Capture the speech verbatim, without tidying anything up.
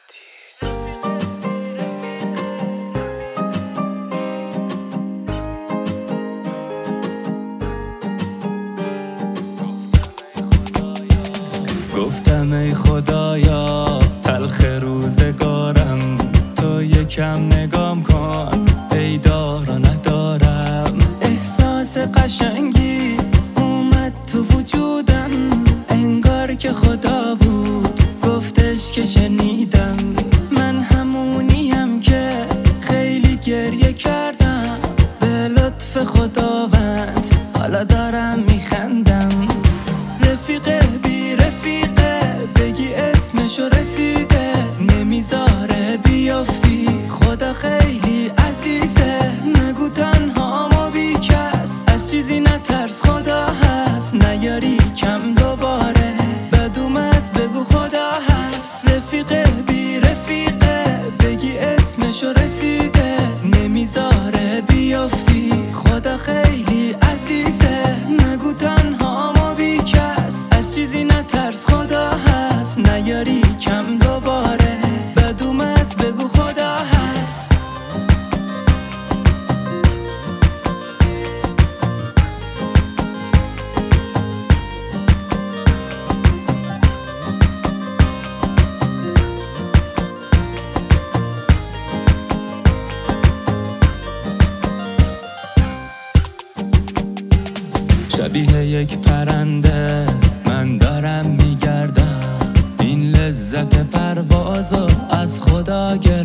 گفتم ای خدایا تلخ روزگارم، تو یکم نگام کن ای دار و ندارم. احساس قشنگی اومد تو وجودم، انگار که خدا بود گفتش که شنیدم. من همونیم که خیلی گریه کردم به لطف خداوند، حالا دارم میخندم. رفیقه بی رفیقه بگی اسمشو رسیده، نمیذاره بیافتی خدا خیلی عزیزه. نگو تنها ما بی کس، از چیزی نترس خدا هست. نیاری کم دوباره بد اومد بگو خدا هست. رفیقه بی رفیقه بگی اسمشو رسیده، نمیذاره بیافتی خدا خیلی عزیزه. نگو تنها ما بی کس، از چیزی نترس خدا هست. نیاری کم دوباره بد اومد بگو خدا هست. شبیه یک پرنده من دارم میگردم، این لذت پروازو از خدا گرفتم.